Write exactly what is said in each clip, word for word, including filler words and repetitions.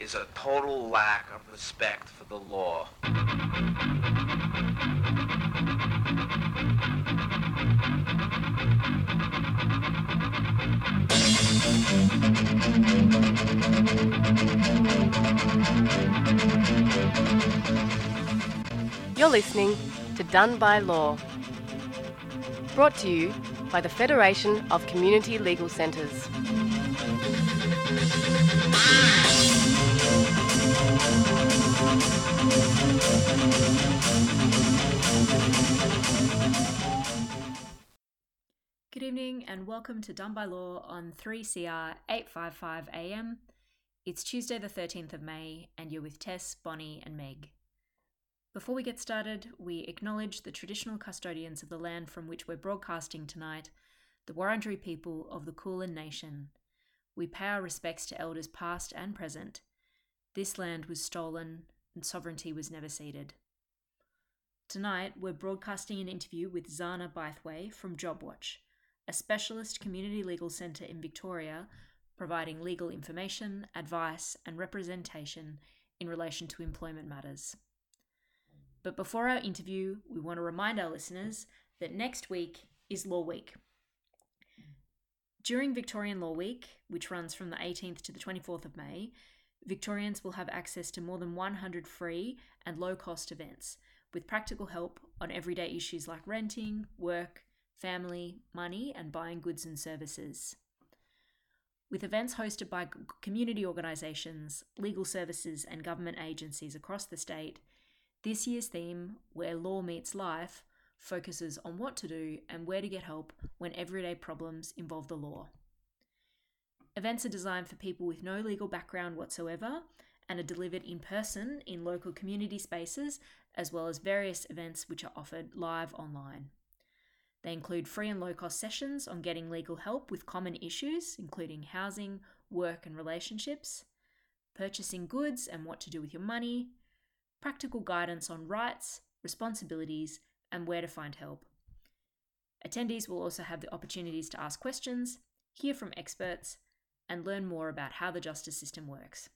is a total lack of respect for the law. You're listening to Done by Law, brought to you by the Federation of Community Legal Centres. Good evening and welcome to Done by Law on three C R eight fifty-five A M. It's Tuesday the thirteenth of May and you're with Tess, Bonnie and Meg. Before we get started, we acknowledge the traditional custodians of the land from which we're broadcasting tonight, the Wurundjeri people of the Kulin Nation. We pay our respects to elders past and present. This land was stolen and sovereignty was never ceded. Tonight, we're broadcasting an interview with Zana Bythway from JobWatch, a specialist community legal centre in Victoria providing legal information, advice and representation in relation to employment matters. But before our interview, we want to remind our listeners that next week is Law Week. During Victorian Law Week, which runs from the eighteenth to the twenty-fourth of May, Victorians will have access to more than one hundred free and low-cost events with practical help on everyday issues like renting, work, family, money, and buying goods and services. With events hosted by community organisations, legal services and government agencies across the state, this year's theme, Where Law Meets Life, focuses on what to do and where to get help when everyday problems involve the law. Events are designed for people with no legal background whatsoever and are delivered in person in local community spaces, as well as various events which are offered live online. They include free and low-cost sessions on getting legal help with common issues, including housing, work and relationships, purchasing goods and what to do with your money, practical guidance on rights, responsibilities, and where to find help. Attendees will also have the opportunities to ask questions, hear from experts, and learn more about how the justice system works.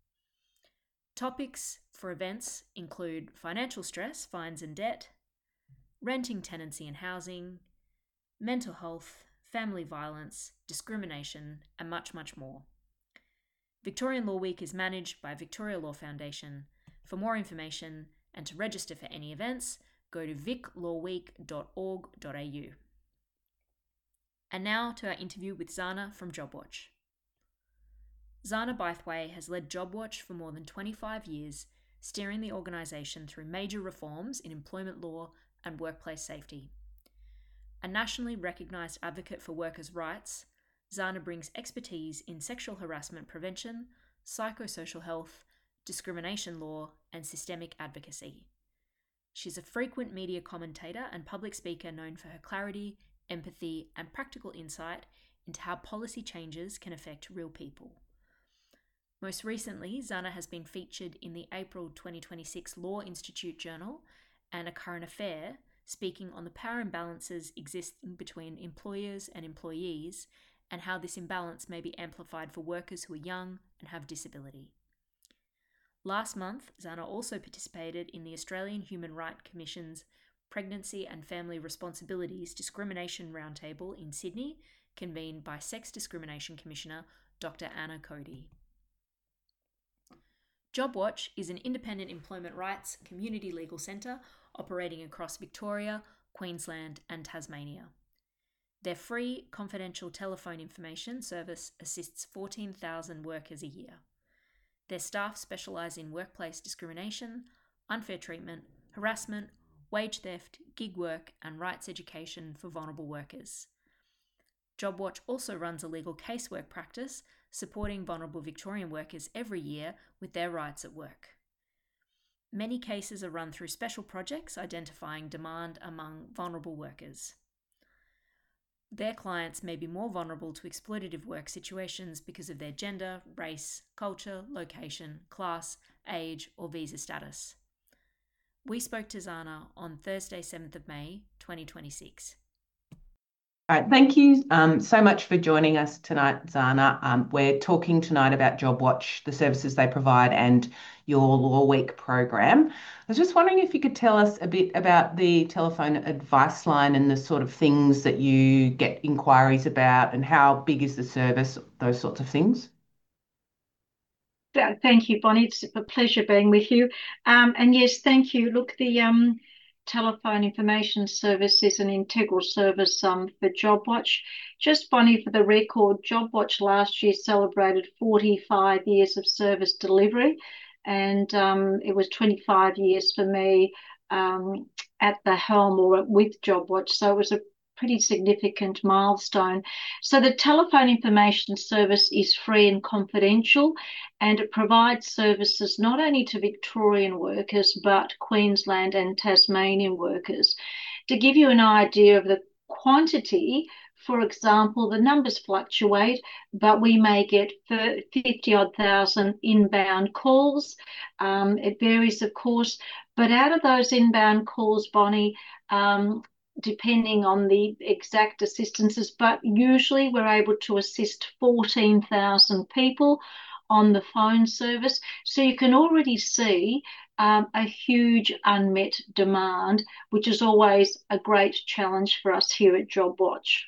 Topics for events include financial stress, fines and debt, renting, tenancy and housing, mental health, family violence, discrimination, and much, much more. Victorian Law Week is managed by Victoria Law Foundation. For more information and to register for any events, go to vic law week dot org dot a u. And now to our interview with Zana from JobWatch. Zana Bythway has led JobWatch for more than twenty-five years, steering the organisation through major reforms in employment law and workplace safety. A nationally recognised advocate for workers' rights, Zana brings expertise in sexual harassment prevention, psychosocial health, discrimination law, and systemic advocacy. She's a frequent media commentator and public speaker known for her clarity, empathy, and practical insight into how policy changes can affect real people. Most recently, Zana has been featured in the April twenty twenty-six Law Institute Journal and A Current Affair, speaking on the power imbalances existing between employers and employees and how this imbalance may be amplified for workers who are young and have disability. Last month, Zana also participated in the Australian Human Rights Commission's Pregnancy and Family Responsibilities Discrimination Roundtable in Sydney, convened by Sex Discrimination Commissioner Doctor Anna Cody. JobWatch is an independent employment rights community legal centre operating across Victoria, Queensland and Tasmania. Their free, confidential telephone information service assists fourteen thousand workers a year. Their staff specialise in workplace discrimination, unfair treatment, harassment, wage theft, gig work, and rights education for vulnerable workers. JobWatch also runs a legal casework practice supporting vulnerable Victorian workers every year with their rights at work. Many cases are run through special projects identifying demand among vulnerable workers. Their clients may be more vulnerable to exploitative work situations because of their gender, race, culture, location, class, age, or visa status. We spoke to Zana on Thursday, seventh of May, twenty twenty-six. All right, thank you um, so much for joining us tonight, Zana. Um, we're talking tonight about JobWatch, the services they provide, and your Law Week program. I was just wondering if you could tell us a bit about the telephone advice line and the sort of things that you get inquiries about, and how big is the service, those sorts of things. Th- Thank you, Bonnie. It's a pleasure being with you. Um, and yes, thank you. Look, the um, telephone information service is an integral service um, for JobWatch. Just, Bonnie, for the record, JobWatch last year celebrated forty-five years of service delivery, and um, it was twenty-five years for me um, at the helm or with JobWatch. So it was a pretty significant milestone. So the telephone information service is free and confidential, and it provides services not only to Victorian workers but Queensland and Tasmanian workers. To give you an idea of the quantity, for example, the numbers fluctuate, but we may get fifty odd thousand inbound calls. Um, it varies, of course, but out of those inbound calls, Bonnie, um, depending on the exact assistances, but usually we're able to assist fourteen thousand people on the phone service. So you can already see um, a huge unmet demand, which is always a great challenge for us here at JobWatch.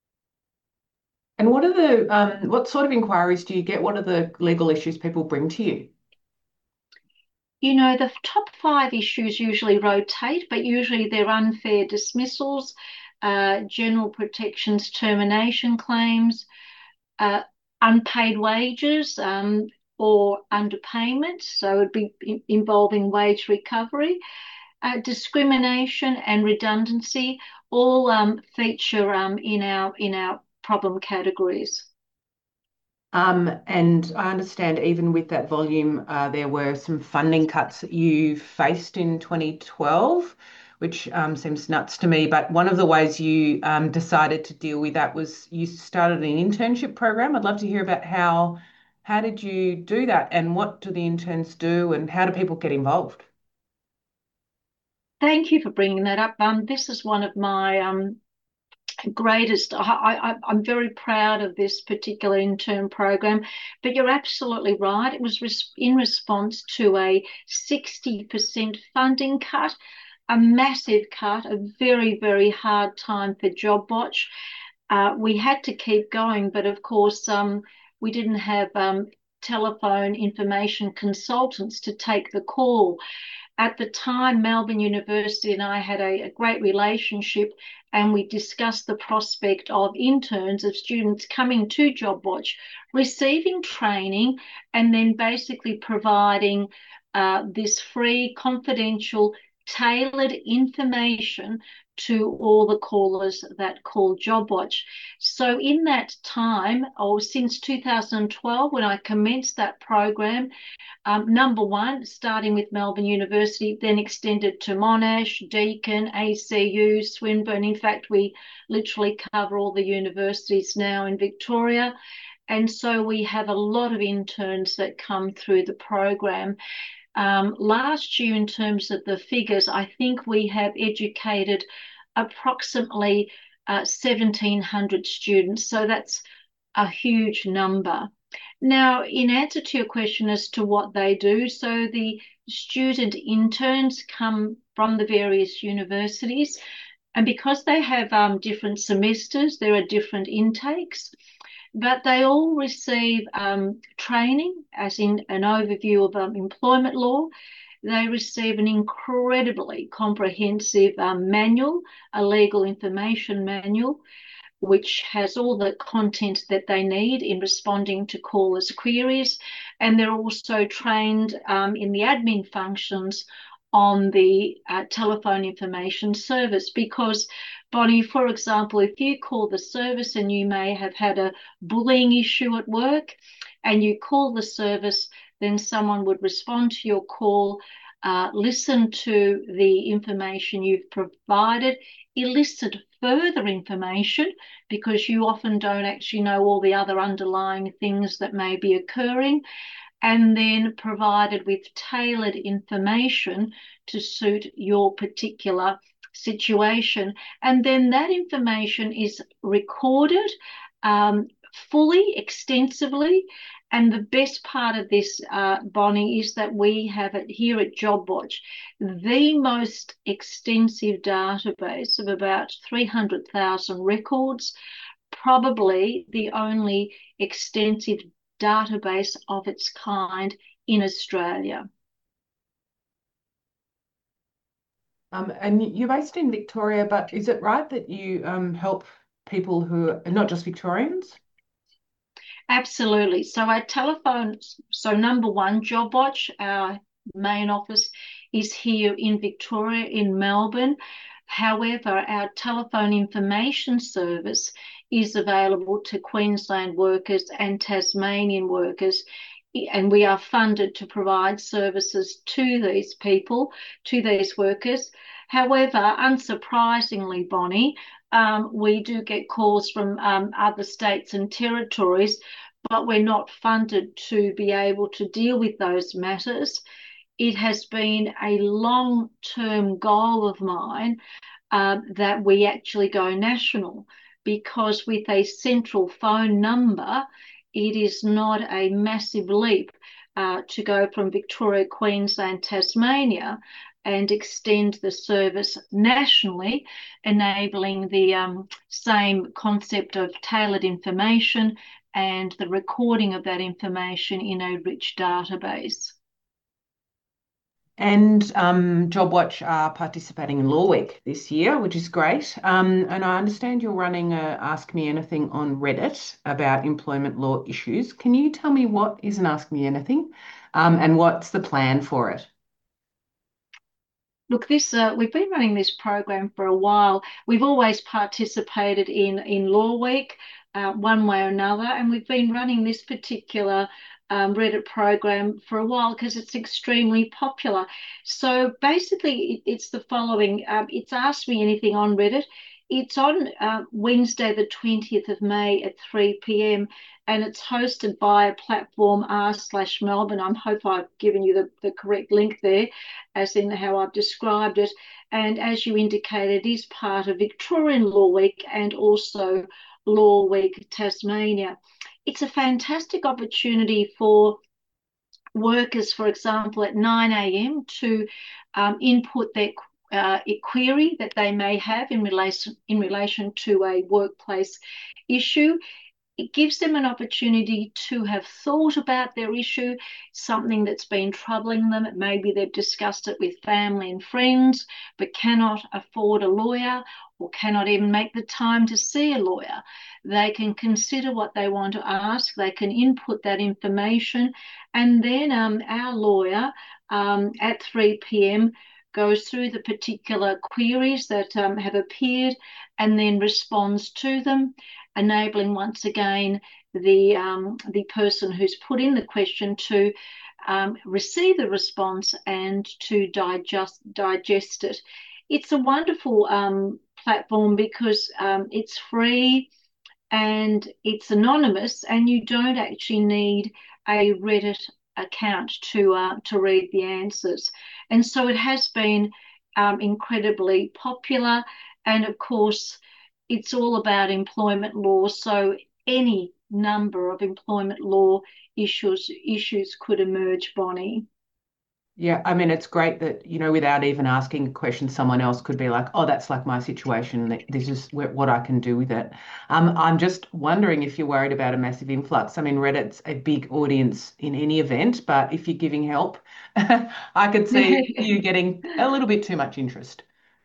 And what are the um, what sort of inquiries do you get? What are the legal issues people bring to you? You know, the top five issues usually rotate, but usually they're unfair dismissals, uh, general protections termination claims, uh, unpaid wages um, or underpayment, so it'd be involving wage recovery, uh, discrimination and redundancy, all um, feature um, in our in our problem categories. Um, and I understand even with that volume, uh, there were some funding cuts that you faced in twenty twelve, which um, seems nuts to me. But one of the ways you um, decided to deal with that was you started an internship program. I'd love to hear about how how did you do that, and what do the interns do, and how do people get involved? Thank you for bringing that up. Um, this is one of my um, greatest. I, I, I'm very proud of this particular intern program, but you're absolutely right. It was res in response to a sixty percent funding cut, a massive cut, a very, very hard time for JobWatch. Uh, we had to keep going, but of course, um, we didn't have um, telephone information consultants to take the call. At the time, Melbourne University and I had a, a great relationship, and we discussed the prospect of interns, of students coming to JobWatch, receiving training, and then basically providing uh, this free, confidential, tailored information to all the callers that call JobWatch. So in that time, or since two thousand twelve, when I commenced that program, um, number one, starting with Melbourne University, then extended to Monash, Deakin, A C U, Swinburne. In fact, we literally cover all the universities now in Victoria. And so we have a lot of interns that come through the program. Um, last year, in terms of the figures, I think we have educated approximately uh, seventeen hundred students. So that's a huge number. Now, in answer to your question as to what they do, so the student interns come from the various universities, and because they have um, different semesters, there are different intakes, but they all receive um, training, as in an overview of um, employment law. They receive an incredibly comprehensive um, manual, a legal information manual, which has all the content that they need in responding to callers' queries. And they're also trained um, in the admin functions on the uh, telephone information service. Because, Bonnie, for example, if you call the service and you may have had a bullying issue at work and you call the service, then someone would respond to your call, uh, listen to the information you've provided, elicit further information, because you often don't actually know all the other underlying things that may be occurring, and then provided with tailored information to suit your particular situation. And then that information is recorded um, fully, extensively. And the best part of this, uh, Bonnie, is that we have it here at JobWatch, the most extensive database of about three hundred thousand records, probably the only extensive database of its kind in Australia. Um, and you're based in Victoria, but is it right that you um, help people who are not just Victorians? Absolutely. So our telephone, so number one, JobWatch, our main office is here in Victoria, in Melbourne. However, our telephone information service is available to Queensland workers and Tasmanian workers, and we are funded to provide services to these people, to these workers. However, unsurprisingly, Bonnie, um, we do get calls from um, other states and territories, but we're not funded to be able to deal with those matters. It has been a long-term goal of mine uh, that we actually go national, because with a central phone number, it is not a massive leap uh, to go from Victoria, Queensland, Tasmania, and extend the service nationally, enabling the um, same concept of tailored information and the recording of that information in a rich database. And um, JobWatch are participating in Law Week this year, which is great. Um, and I understand you're running a Ask Me Anything on Reddit about employment law issues. Can you tell me what is an Ask Me Anything, um, and what's the plan for it? Look, this uh, we've been running this program for a while. We've always participated in in Law Week, uh, one way or another, and we've been running this particular um, Reddit program for a while because it's extremely popular. So basically, it, it's the following. Um, it's Ask Me Anything on Reddit. It's on uh, Wednesday, the twentieth of May at three p m, and it's hosted by a platform r slash Melbourne. I hope I've given you the, the correct link there, as in how I've described it. And as you indicated, it is part of Victorian Law Week and also Law Week Tasmania. It's a fantastic opportunity for workers, for example, at nine a m to um, input their Uh, a query that they may have in relation in relation to a workplace issue. It gives them an opportunity to have thought about their issue, something that's been troubling them. Maybe they've discussed it with family and friends, but cannot afford a lawyer or cannot even make the time to see a lawyer. They can consider what they want to ask. They can input that information, and then um, our lawyer um, at three p m goes through the particular queries that um, have appeared and then responds to them, enabling once again the um, the person who's put in the question to um, receive the response and to digest digest it. It's a wonderful um, platform because um, it's free and it's anonymous, and you don't actually need a Reddit account to uh, to read the answers. And so it has been um, incredibly popular. And of course, it's all about employment law. So any number of employment law issues issues could emerge, Bonnie. Yeah, I mean, it's great that, you know, without even asking a question, someone else could be like, oh, that's like my situation. This is what I can do with it. Um, I'm just wondering if you're worried about a massive influx. I mean, Reddit's a big audience in any event, but if you're giving help, I could see you getting a little bit too much interest.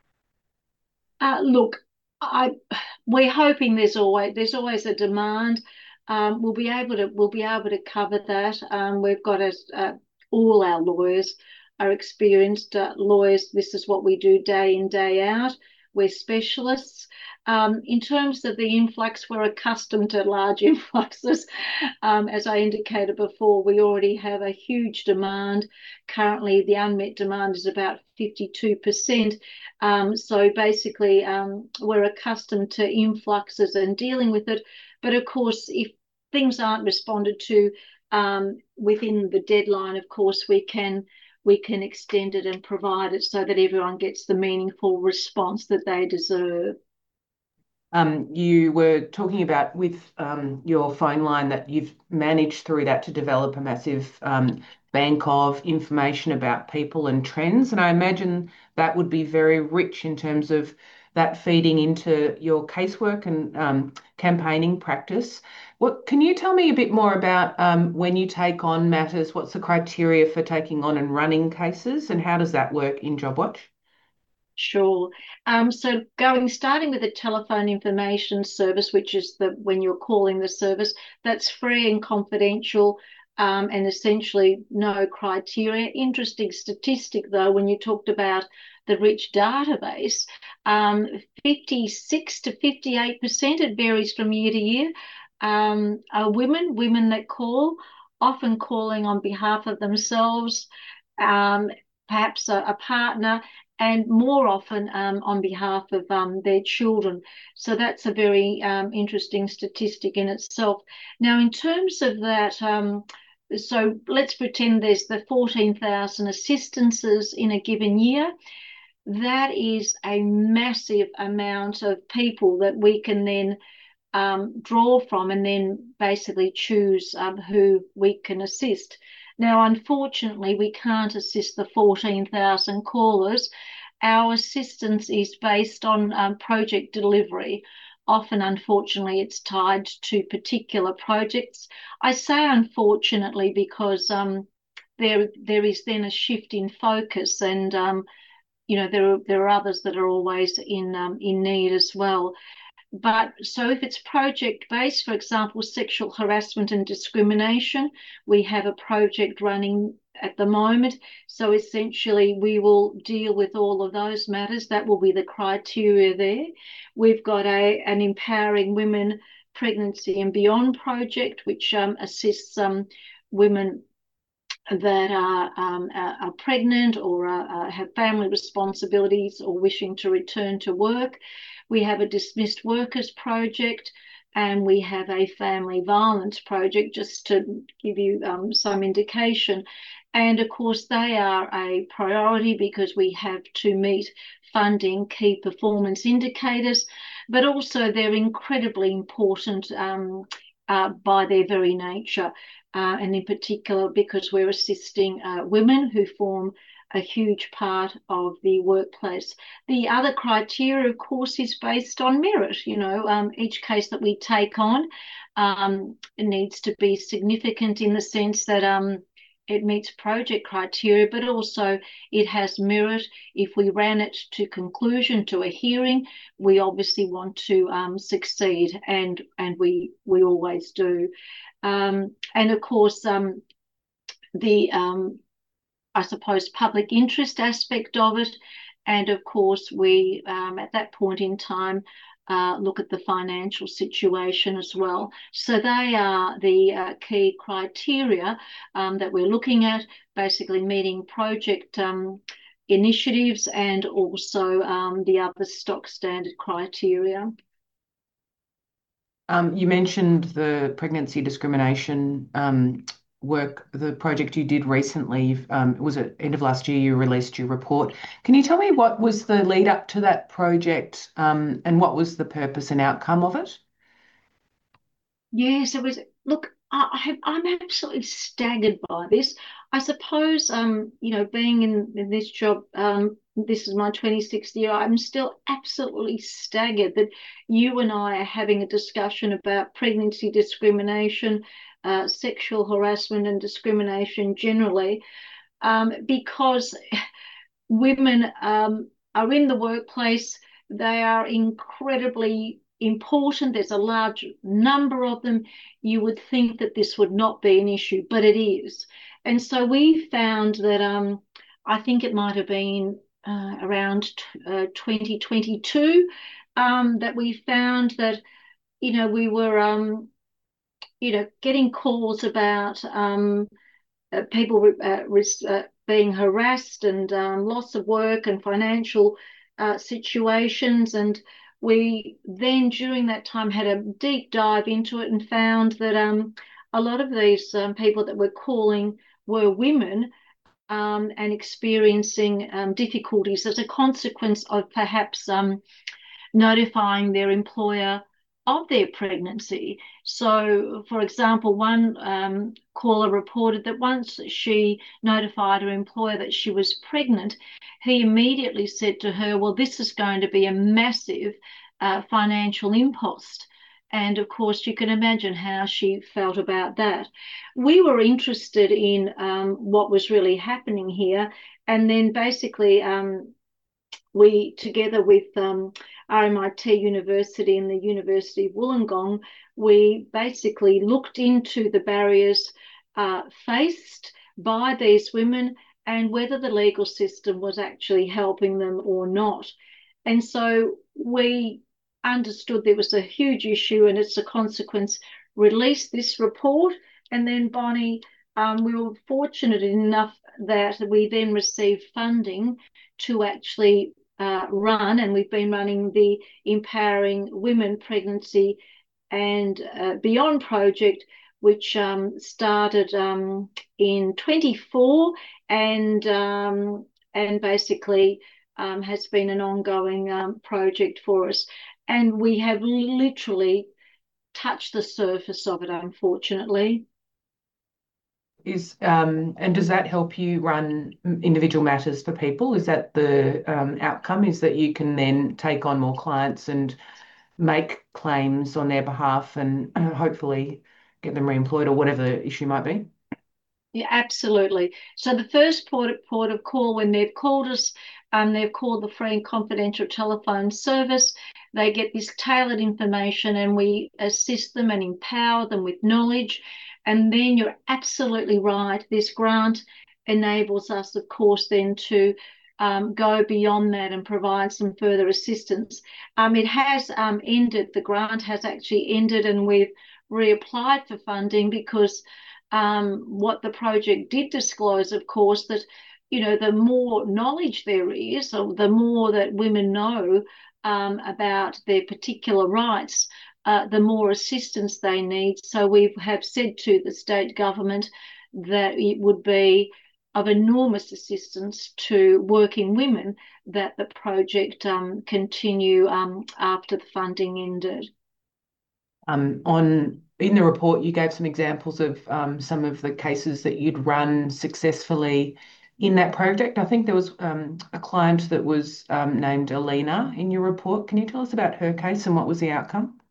Uh, look, I we're hoping there's always there's always a demand. Um, we'll be able to we'll be able to cover that. Um, we've got a, a all our lawyers are experienced uh, lawyers. This is what we do day in, day out. We're specialists. Um, in terms of the influx, we're accustomed to large influxes. Um, as I indicated before, we already have a huge demand. Currently, the unmet demand is about fifty-two percent. Um, so basically, um, we're accustomed to influxes and dealing with it. But of course, if things aren't responded to, Um, within the deadline, of course, we can we can extend it and provide it so that everyone gets the meaningful response that they deserve. Um, you were talking about with um, your phone line that you've managed through that to develop a massive um, bank of information about people and trends. And I imagine that would be very rich in terms of that feeding into your casework and um, campaigning practice. What can you tell me a bit more about um, when you take on matters? What's the criteria for taking on and running cases, and how does that work in JobWatch? Sure. Um, so going, starting with the telephone information service, which is the when you're calling the service, that's free and confidential, um, and essentially no criteria. Interesting statistic though, when you talked about the rich database, um, fifty-six to fifty-eight percent, it varies from year to year, um, are women, women that call, often calling on behalf of themselves, um, perhaps a, a partner, and more often um, on behalf of um, their children. So that's a very um, interesting statistic in itself. Now, in terms of that, um, so let's pretend there's the fourteen thousand assistances in a given year. That is a massive amount of people that we can then um, draw from and then basically choose um, who we can assist. Now, unfortunately, we can't assist the fourteen thousand callers. Our assistance is based on um, project delivery. Often, unfortunately, it's tied to particular projects. I say unfortunately because um, there there is then a shift in focus, and um, you know there are there are others that are always in um, in need as well. But so if it's project based, for example, sexual harassment and discrimination, we have a project running at the moment. So essentially, we will deal with all of those matters. That will be the criteria there. We've got a an Empowering Women Pregnancy and Beyond project, which um, assists um, women that are, um, are pregnant or uh, have family responsibilities or wishing to return to work. We have a dismissed workers project, and we have a family violence project, just to give you um, some indication. And of course, they are a priority because we have to meet funding key performance indicators, but also they're incredibly important um, uh, by their very nature. Uh, and in particular, because we're assisting uh, women who form a huge part of the workplace. The other criteria, of course, is based on merit. You know, um, each case that we take on um, needs to be significant in the sense that um, it meets project criteria, but also it has merit. If we ran it to conclusion, to a hearing, we obviously want to um, succeed, and and we we always do. Um, and of course, um, the, um, I suppose, public interest aspect of it. And of course, we, um, at that point in time, uh, look at the financial situation as well. So they are the uh, key criteria um, that we're looking at, basically meeting project um, initiatives and also um, the other stock standard criteria. Um, you mentioned the pregnancy discrimination um, work, the project you did recently. Um, it was at the end of last year you released your report. Can you tell me what was the lead up to that project um, and what was the purpose and outcome of it? Yes, it was. Look, I, I have, I'm absolutely staggered by this. I suppose, um, you know, being in, in this job, um, this is my twenty-sixth year, I'm still absolutely staggered that you and I are having a discussion about pregnancy discrimination, uh, sexual harassment and discrimination generally, um, because women um, are in the workplace. They are incredibly important. There's a large number of them. You would think that this would not be an issue, but it is. And so we found that um, I think it might have been uh, around uh, twenty twenty-two um, that we found that, you know, we were, um, you know, getting calls about um, uh, people uh, uh, being harassed and um, loss of work and financial uh, situations. And we then, during that time, had a deep dive into it and found that um, a lot of these um, people that were calling were women, um, and experiencing um, difficulties as a consequence of perhaps um, notifying their employer of their pregnancy. So, for example, one um, caller reported that once she notified her employer that she was pregnant, he immediately said to her, well, this is going to be a massive uh, financial impost. And of course, you can imagine how she felt about that. We were interested in um, what was really happening here. And then basically, um, we, together with um, R M I T University and the University of Wollongong, we basically looked into the barriers uh, faced by these women and whether the legal system was actually helping them or not. And so we understood there was a huge issue, and it's a consequence, released this report. And then, Bonnie, um, we were fortunate enough that we then received funding to actually uh, run, and we've been running the Empowering Women Pregnancy and uh, Beyond project, which um, started um, in twenty-four and um, and basically um, has been an ongoing um, project for us. And we have literally touched the surface of it, unfortunately. Is um, and does that help you run individual matters for people? Is that the um, outcome? Is that you can then take on more clients and make claims on their behalf and uh, hopefully get them re-employed or whatever the issue might be? Yeah, absolutely. So the first port of, port of call when they've called us, um, they've called the free and confidential telephone service. They get this tailored information and we assist them and empower them with knowledge. And then you're absolutely right. This grant enables us, of course, then to um, go beyond that and provide some further assistance. Um, it has um, ended, the grant has actually ended, and we've reapplied for funding because Um, what the project did disclose, of course, that, you know, the more knowledge there is, or the more that women know um, about their particular rights, uh, the more assistance they need. So we have said to the state government that it would be of enormous assistance to working women that the project um, continue um, after the funding ended. Um, on in the report, you gave some examples of um, some of the cases that you'd run successfully in that project. I think there was um, a client that was um, named Alina in your report. Can you tell us about her case and what was the outcome?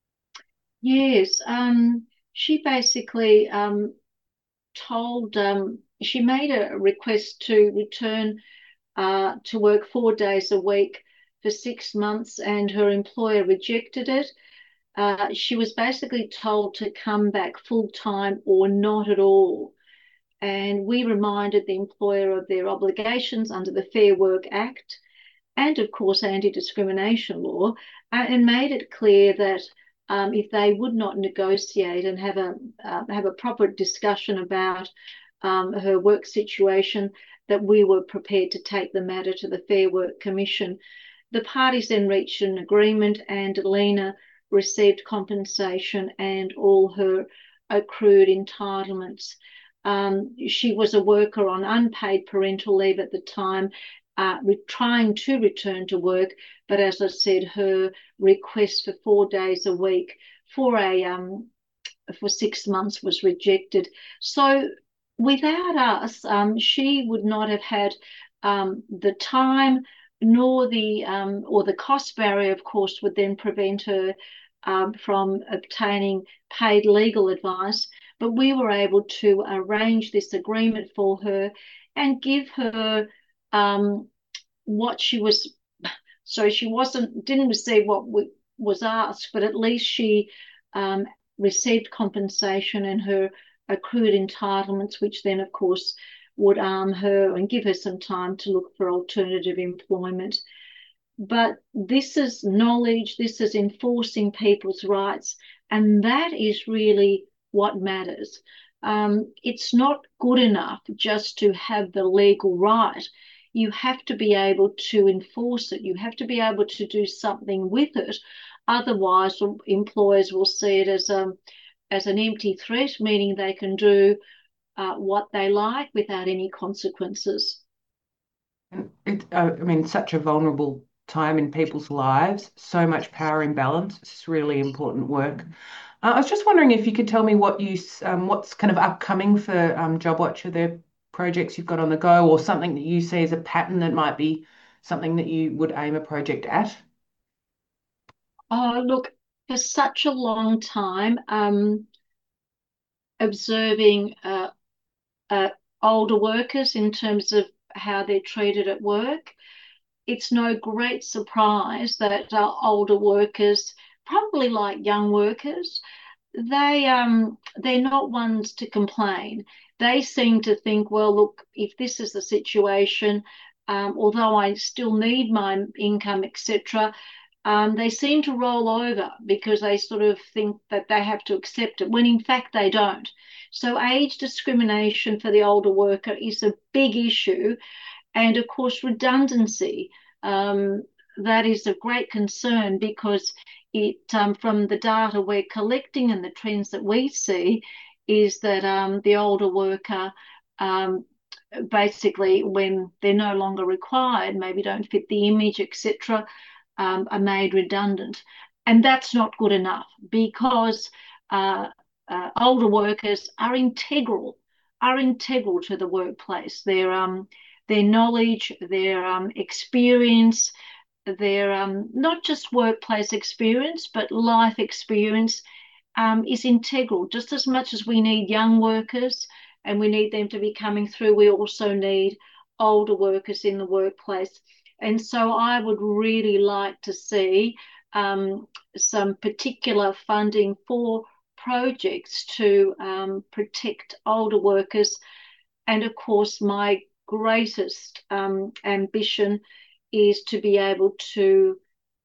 Yes, um, she basically um, told, um, she made a request to return uh, to work four days a week for six months, and her employer rejected it. Uh, she was basically told to come back full time or not at all. And we reminded the employer of their obligations under the Fair Work Act and, of course, anti-discrimination law, uh, and made it clear that um, if they would not negotiate and have a uh, have a proper discussion about um, her work situation, that we were prepared to take the matter to the Fair Work Commission. The parties then reached an agreement, and Alina received compensation and all her accrued entitlements. Um, she was a worker on unpaid parental leave at the time, uh, trying to return to work, but as I said, her request for four days a week for a um, for six months was rejected. So without us, um, she would not have had um, the time nor the um, or the cost barrier, of course, would then prevent her um, from obtaining paid legal advice. But we were able to arrange this agreement for her and give her um, what she was. So she wasn't didn't receive what we, was asked, but at least she um, received compensation and her accrued entitlements, which then, of course, would arm her and give her some time to look for alternative employment. But this is knowledge, this is enforcing people's rights, and that is really what matters. Um, it's not good enough just to have the legal right. You have to be able to enforce it. You have to be able to do something with it. Otherwise, employers will see it as a, as an empty threat, meaning they can do uh, what they like without any consequences. And it, uh, I mean, such a vulnerable time in people's lives, so much power imbalance. It's really important work. Uh, I was just wondering if you could tell me what you, um, what's kind of upcoming for um, JobWatch. Are there projects you've got on the go, or something that you see as a pattern that might be something that you would aim a project at? Oh, look, for such a long time, um, observing uh, uh, older workers in terms of how they're treated at work, it's no great surprise that uh, older workers, probably like young workers, they um they're not ones to complain. They seem to think, well, look, if this is the situation, um, although I still need my income, et cetera, um, they seem to roll over because they sort of think that they have to accept it, when in fact they don't. So age discrimination for the older worker is a big issue. And of course, redundancy, um, that is of great concern because it, um, from the data we're collecting and the trends that we see, is that um, the older worker, um, basically, when they're no longer required, maybe don't fit the image, et cetera, um, are made redundant. And that's not good enough because uh, uh, older workers are integral, are integral to the workplace. They're um, their knowledge, their um, experience, their um, not just workplace experience, but life experience um, is integral. Just as much as we need young workers and we need them to be coming through, we also need older workers in the workplace. And so I would really like to see um, some particular funding for projects to um, protect older workers. And of course, my greatest um, ambition is to be able to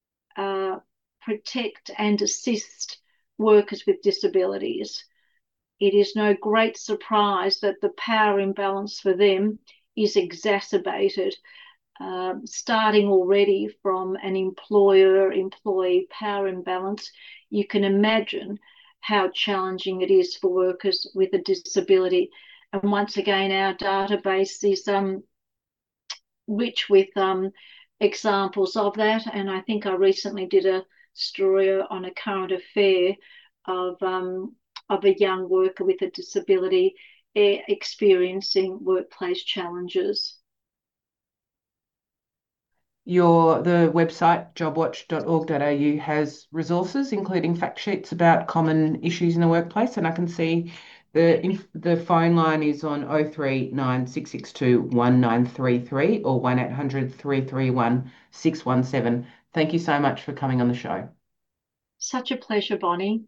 uh, protect and assist workers with disabilities. It is no great surprise that the power imbalance for them is exacerbated, uh, starting already from an employer-employee power imbalance. You can imagine how challenging it is for workers with a disability. And once again, our database is um, rich with um, examples of that. And I think I recently did a story on a current affair of um, of a young worker with a disability experiencing workplace challenges. Your the website job watch dot org dot a u has resources, including fact sheets about common issues in the workplace, and I can see the the phone line is on oh three nine six six two one nine three three or one eight hundred three three one six one seven. Thank you so much for coming on the show. Such a pleasure, Bonnie.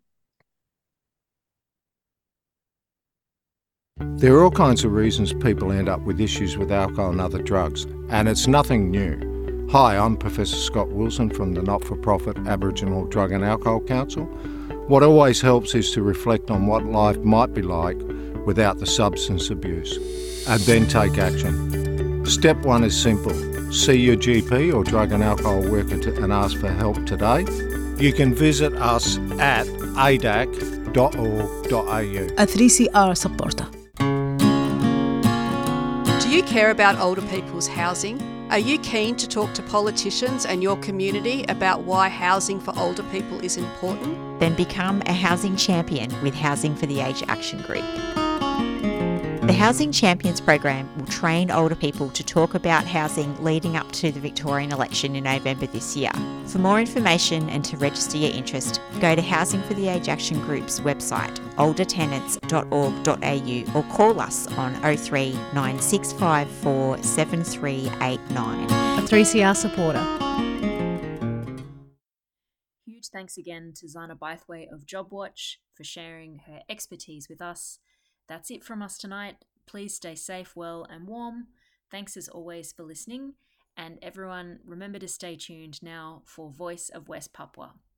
There are all kinds of reasons people end up with issues with alcohol and other drugs, and it's nothing new. Hi, I'm Professor Scott Wilson from the not-for-profit Aboriginal Drug and Alcohol Council. What always helps is to reflect on what life might be like without the substance abuse, and then take action. Step one is simple. See your G P or drug and alcohol worker to, and ask for help today. You can visit us at a d a c dot org dot a u. A three C R supporter. Do you care about older people's housing? Are you keen to talk to politicians and your community about why housing for older people is important? Then become a housing champion with Housing for the Aged Action Group. The Housing Champions program will train older people to talk about housing leading up to the Victorian election in November this year. For more information and to register your interest, go to Housing for the Aged Action Group's website, older tenants dot org dot a u, or call us on oh three nine six five four seven three eight nine. A three C R supporter. Huge thanks again to Zana Bythway of JobWatch for sharing her expertise with us. That's it from us tonight. Please stay safe, well and warm. Thanks as always for listening. And everyone, remember to stay tuned now for Voice of West Papua.